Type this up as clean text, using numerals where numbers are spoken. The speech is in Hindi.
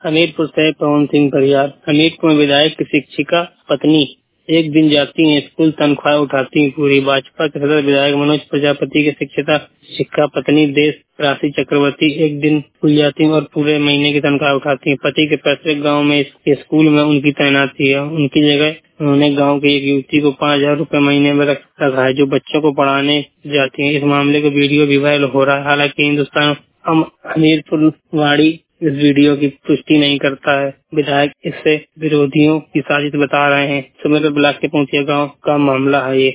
हमीरपुर से पवन सिंह परिहार। हमीरपुर में विधायक की शिक्षिका पत्नी एक दिन जाती है स्कूल, तनख्वाह उठाती है पूरी। भाजपा के सदस्य विधायक मनोज प्रजापति की शिक्षिका पत्नी देश राशि चक्रवर्ती एक दिन स्कूल जाती है और पूरे महीने की तनख्वाह उठाती है। पति के पैतृक गाँव में स्कूल में उनकी तैनाती है। उनकी जगह उन्होंने गांव की एक युवती को 5,000 रूपए महीने में रखा है, जो बच्चों को पढ़ाने जाती है। इस मामले का वीडियो भी वायरल हो रहा है। हालांकि हिंदुस्तान हमीरपुर वाड़ी इस वीडियो की पुष्टि नहीं करता है। विधायक इससे विरोधियों की साजिश बता रहे हैं। सुमेरपुर ब्लॉक के पहुंचिया गांव का मामला है ये।